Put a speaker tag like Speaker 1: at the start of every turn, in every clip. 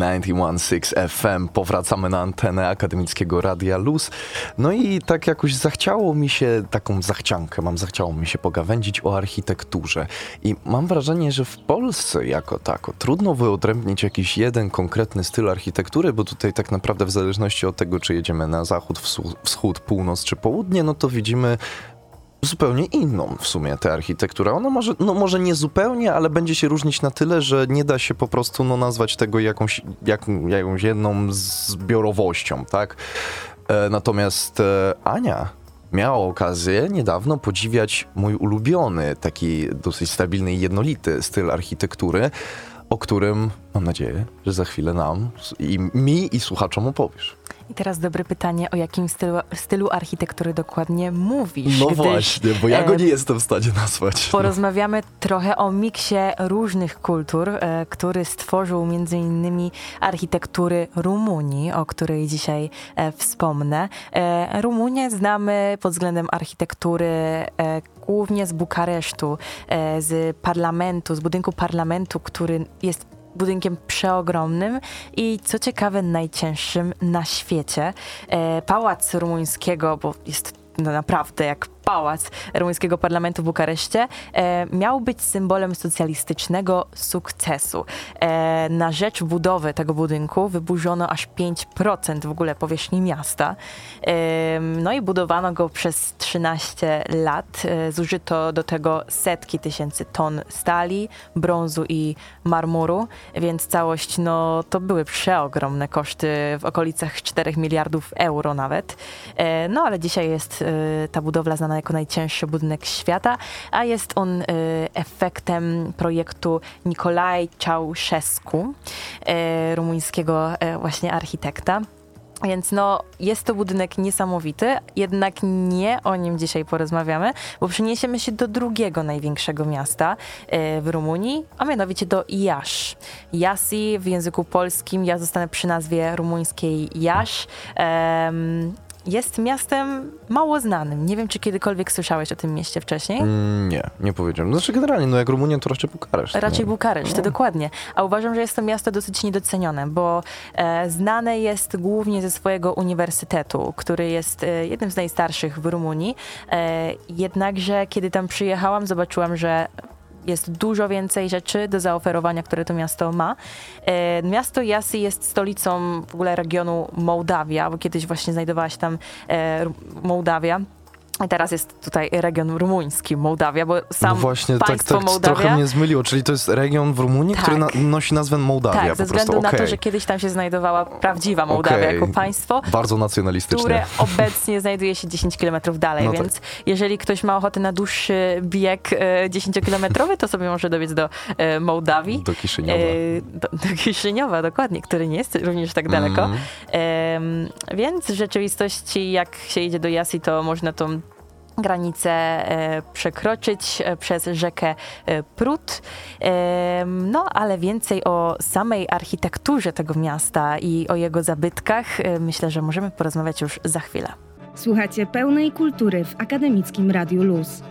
Speaker 1: 91.6 FM. Powracamy na antenę Akademickiego Radia Luz. No i tak jakoś zachciało mi się, zachciało mi się pogawędzić o architekturze. I mam wrażenie, że w Polsce jako tako trudno wyodrębnić jakiś jeden konkretny styl architektury, bo tutaj tak naprawdę w zależności od tego, czy jedziemy na zachód, wschód, północ czy południe, no to widzimy zupełnie inną w sumie tę architekturę. Ona może nie zupełnie, ale będzie się różnić na tyle, że nie da się po prostu nazwać tego jakąś jedną zbiorowością, tak? Natomiast Ania miała okazję niedawno podziwiać mój ulubiony, taki dosyć stabilny i jednolity styl architektury, o którym mam nadzieję, że za chwilę mi i słuchaczom opowiesz.
Speaker 2: I teraz dobre pytanie, o jakim stylu architektury dokładnie mówisz?
Speaker 1: No właśnie, bo ja go nie jestem w stanie nazwać.
Speaker 2: Porozmawiamy trochę o miksie różnych kultur, który stworzył między innymi architektury Rumunii, o której dzisiaj wspomnę. Rumunię znamy pod względem architektury głównie z Bukaresztu, z budynku parlamentu, który jest budynkiem przeogromnym i co ciekawe najcięższym na świecie. Pałac rumuńskiego, bo jest naprawdę jak pałac rumuńskiego parlamentu w Bukareszcie, miał być symbolem socjalistycznego sukcesu. Na rzecz budowy tego budynku wyburzono aż 5% w ogóle powierzchni miasta. No i budowano go przez 13 lat. Zużyto do tego setki tysięcy ton stali, brązu i marmuru, więc całość, to były przeogromne koszty w okolicach 4 miliardów euro nawet. No ale dzisiaj jest ta budowla znana jako najcięższy budynek świata, a jest on efektem projektu Nicolae Ceausescu, rumuńskiego właśnie architekta. Więc jest to budynek niesamowity, jednak nie o nim dzisiaj porozmawiamy, bo przeniesiemy się do drugiego największego miasta w Rumunii, a mianowicie do Iași. Iași w języku polskim, ja zostanę przy nazwie rumuńskiej Iași. Jest miastem mało znanym. Nie wiem, czy kiedykolwiek słyszałeś o tym mieście wcześniej?
Speaker 1: Nie powiedziałem. Znaczy generalnie, jak Rumunia, to raczej Bukareszt.
Speaker 2: Raczej Bukareszt, to dokładnie. A uważam, że jest to miasto dosyć niedocenione, bo znane jest głównie ze swojego uniwersytetu, który jest jednym z najstarszych w Rumunii. Jednakże, kiedy tam przyjechałam, zobaczyłam, że jest dużo więcej rzeczy do zaoferowania, które to miasto ma. Miasto Iași jest stolicą w ogóle regionu Mołdawia, bo kiedyś właśnie znajdowała się tam Mołdawia. I teraz jest tutaj region rumuński, Mołdawia, bo sam
Speaker 1: właśnie,
Speaker 2: państwo
Speaker 1: tak
Speaker 2: Mołdawia...
Speaker 1: trochę mnie zmyliło, czyli to jest region w Rumunii, który nosi nazwę Mołdawia.
Speaker 2: Tak, ze względu na to, że kiedyś tam się znajdowała prawdziwa Mołdawia jako państwo.
Speaker 1: Bardzo nacjonalistyczne.
Speaker 2: Które obecnie znajduje się 10 kilometrów dalej, więc jeżeli ktoś ma ochotę na dłuższy bieg 10-kilometrowy, to sobie może dobiec do Mołdawii.
Speaker 1: Do Kiszyniowa.
Speaker 2: Do Kiszyniowa, dokładnie, który nie jest również tak daleko. Więc w rzeczywistości, jak się jedzie do Iași, to można tą granicę przekroczyć przez rzekę Prut. Ale więcej o samej architekturze tego miasta i o jego zabytkach myślę, że możemy porozmawiać już za chwilę.
Speaker 3: Słuchacie pełnej kultury w Akademickim Radiu Luz.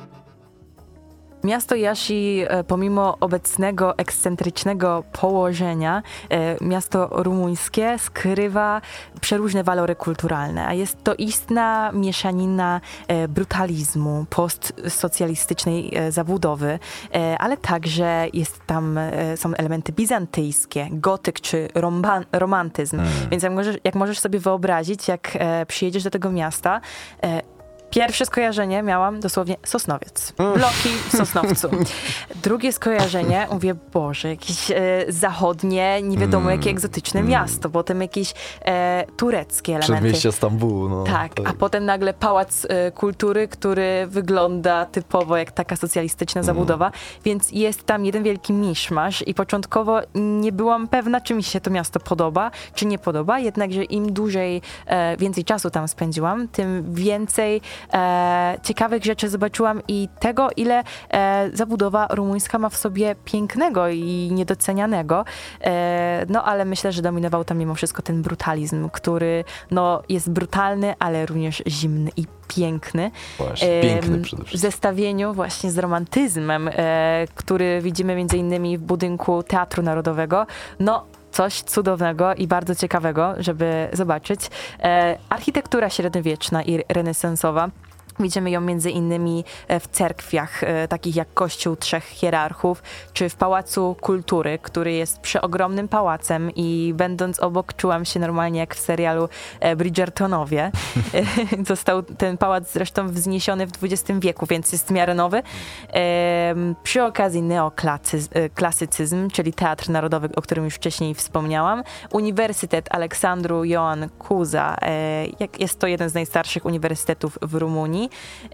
Speaker 2: Miasto Iași, pomimo obecnego ekscentrycznego położenia, miasto rumuńskie skrywa przeróżne walory kulturalne, a jest to istna mieszanina brutalizmu, postsocjalistycznej zabudowy, ale także są elementy bizantyjskie, gotyk czy romantyzm. Więc jak możesz sobie wyobrazić, jak przyjedziesz do tego miasta, pierwsze skojarzenie miałam dosłownie Sosnowiec. Bloki w Sosnowcu. Drugie skojarzenie, mówię, Boże, jakieś zachodnie, nie wiadomo jakie egzotyczne miasto. Potem jakieś tureckie elementy.
Speaker 1: Przedmieścia Stambułu.
Speaker 2: Tak, a potem nagle Pałac Kultury, który wygląda typowo jak taka socjalistyczna zabudowa. Więc jest tam jeden wielki miszmasz i początkowo nie byłam pewna, czy mi się to miasto podoba, czy nie podoba. Jednakże im więcej czasu tam spędziłam, tym więcej ciekawych rzeczy zobaczyłam i tego, ile zabudowa rumuńska ma w sobie pięknego i niedocenianego. Ale myślę, że dominował tam mimo wszystko ten brutalizm, który jest brutalny, ale również zimny i piękny.
Speaker 1: Właśnie, piękny przede wszystkim.
Speaker 2: W zestawieniu właśnie z romantyzmem, który widzimy między innymi w budynku Teatru Narodowego, coś cudownego i bardzo ciekawego, żeby zobaczyć. Architektura średniowieczna i renesansowa. Widzimy ją między innymi w cerkwiach, takich jak Kościół Trzech Hierarchów, czy w Pałacu Kultury, który jest przeogromnym pałacem i będąc obok czułam się normalnie jak w serialu Bridgertonowie. Został ten pałac zresztą wzniesiony w XX wieku, więc jest w miarę nowy. Przy okazji neoklasycyzm, czyli Teatr Narodowy, o którym już wcześniej wspomniałam. Uniwersytet Aleksandru Ioan Kuza, jest to jeden z najstarszych uniwersytetów w Rumunii.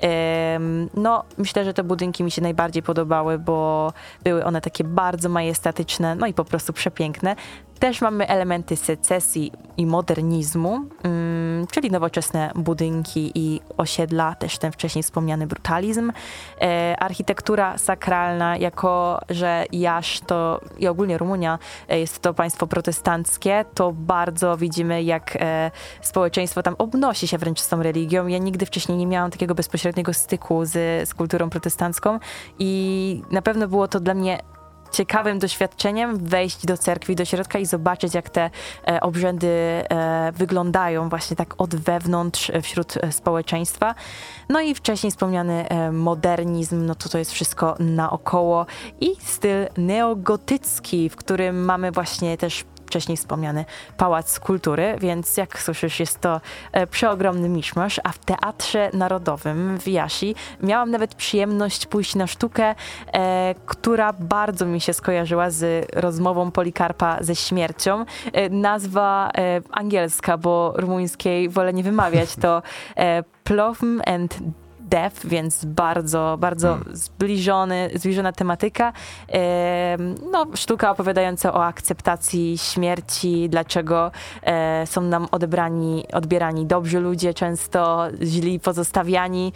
Speaker 2: No, myślę, że te budynki mi się najbardziej podobały, bo były one takie bardzo majestatyczne, no i po prostu przepiękne. Też mamy elementy secesji i modernizmu, czyli nowoczesne budynki i osiedla, też ten wcześniej wspomniany brutalizm. Architektura sakralna, jako że Iași to i ogólnie Rumunia jest to państwo protestanckie, to bardzo widzimy, jak społeczeństwo tam obnosi się wręcz z tą religią. Ja nigdy wcześniej nie miałam takiego bezpośredniego styku z kulturą protestancką i na pewno było to dla mnie ciekawym doświadczeniem wejść do cerkwi, do środka i zobaczyć, jak te obrzędy wyglądają właśnie tak od wewnątrz wśród społeczeństwa. No i wcześniej wspomniany modernizm, no to jest wszystko naokoło i styl neogotycki, w którym mamy właśnie też wcześniej wspomniany Pałac Kultury, więc jak słyszysz, jest to przeogromny miszmasz, a w Teatrze Narodowym w Iași miałam nawet przyjemność pójść na sztukę, która bardzo mi się skojarzyła z rozmową Polikarpa ze śmiercią. Nazwa angielska, bo rumuńskiej wolę nie wymawiać, to Plowm and Death, więc bardzo zbliżona tematyka. No, sztuka opowiadająca o akceptacji śmierci, dlaczego są nam odbierani dobrzy ludzie, często źli pozostawiani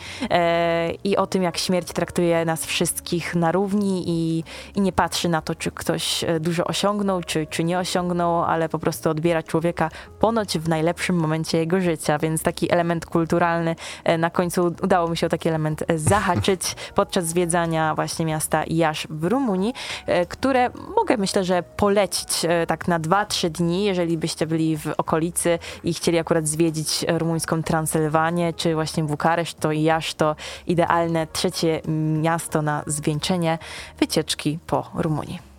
Speaker 2: i o tym, jak śmierć traktuje nas wszystkich na równi i nie patrzy na to, czy ktoś dużo osiągnął, czy nie osiągnął, ale po prostu odbiera człowieka ponoć w najlepszym momencie jego życia, więc taki element kulturalny na końcu udało mi się o taki element zahaczyć podczas zwiedzania właśnie miasta Iași w Rumunii, które mogę, myślę, że polecić tak na 2-3 dni, jeżeli byście byli w okolicy i chcieli akurat zwiedzić rumuńską Transylwanię, czy właśnie Bukareszt, to Iași to idealne trzecie miasto na zwieńczenie wycieczki po Rumunii.